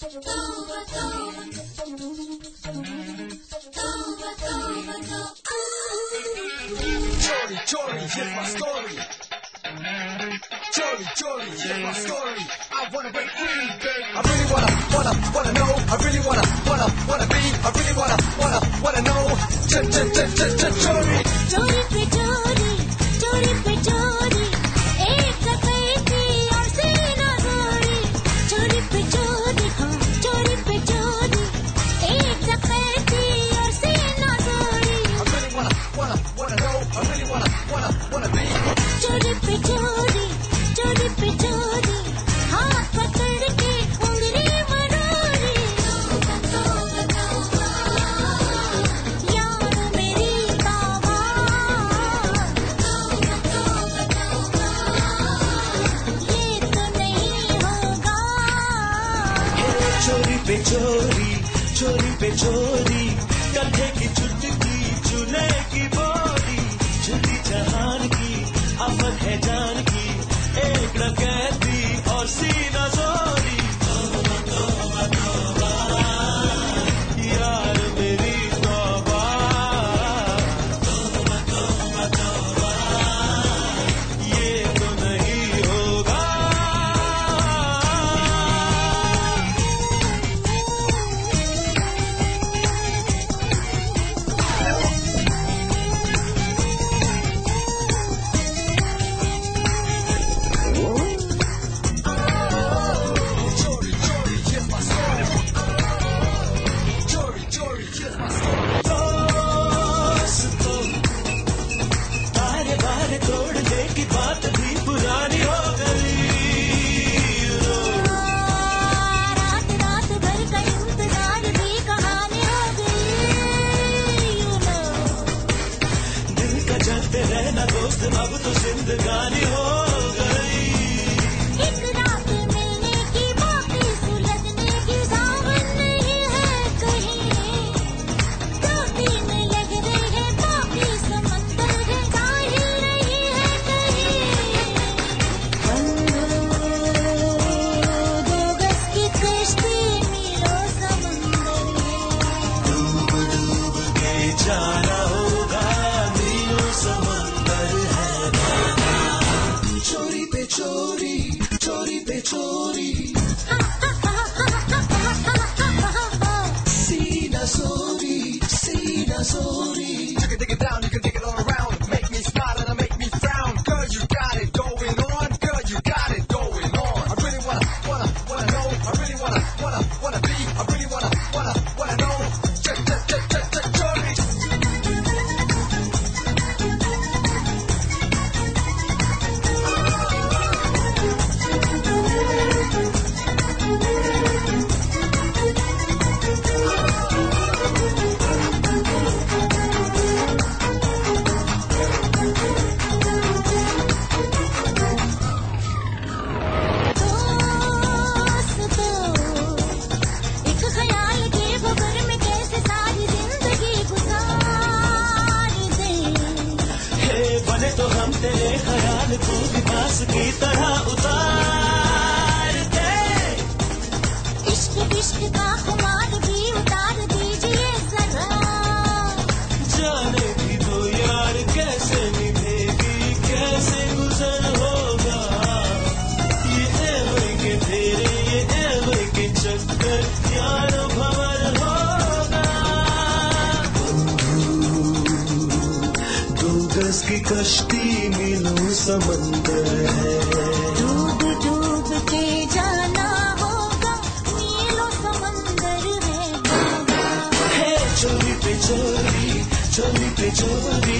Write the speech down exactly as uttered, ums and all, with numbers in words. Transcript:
Chori, chori, here's my story. Chori, chori, here's my story. I wanna break free, babe. I really wanna, wanna, wanna know. I really wanna, wanna, wanna be. I really wanna, wanna, wanna know. Ch ch ch ch ch chori. Chori pe chori, chori pe chori. एक डकैती और सीना चोरी. चोरी पे चोरी, हाँ चोरी पे चोरी. एक डकैती और सीना चोरी. I really wanna, wanna, wanna know. I really wanna, wanna, wanna be. चोरी पे चोरी, चोरी पे चोरी. हाथ पकड़ के उंगली मरोड़ी. यार मेरी बाबा. ये तो नहीं होगा. चोरी पे चोरी, चोरी पे चोरी. कंधे की चुटकी, चूल्हे की बोरी. झुकी जहान की, आफत है जान की. एक डकैती और सीना चोरी. यार मेरी तौबा. ये तो नहीं होगा. Chori, chori, here's my story. Chori, chori, here's my story. दोस्तों, बारे बारे तोड़ने की बात भी पुरानी हो गई. रात रात भर का इंतजार भी कहानी हो गई. You know. दिल का जलते रहना दोस्त अब तो जिंदगानी हो गई. एक रात मिलने की बाकी सुलझने की दामन नहीं है कहीं. दो तीन लहरें हैं बाकी समंदर है जाहिर नहीं है कहीं. दो गज की कश्ती मीलों समंदर है. डूब डूब के जाना होगा. मीलों समंदर है. चोरी पे चोरी, चोरी पे चोरी. सीना सोरी, सीना सोरी. You can dig it down, you can dig it all around. Make me smile and make me frown. Girl, you got it going on. Girl, you got it going on. I really wanna, wanna, wanna know. I really wanna, wanna, wanna be. I really wanna, wanna, wanna know. Check, check, check, check, check, chori. दोस्तों, एक ख्याल के बगर में कैसे सारी जिंदगी गुजार दें. हे बने तो हम तेरे ख्याल को भी बांस की तरह उतार दे. इश्क विश्क का खुमार भी उतार दीजिए जरा. जाने भी दो यार कैसे निभेगी, कैसे गुजर होगा. ये एवं के तेरे, ये एवं के चक्कर यार भंवर होगा. दो गज की कश्ती मीलों समंदर है. डूब डूब के जाना होगा. नीलो समंदर है बाबा. हे चोरी पे चोरी, चोरी पे चोरी.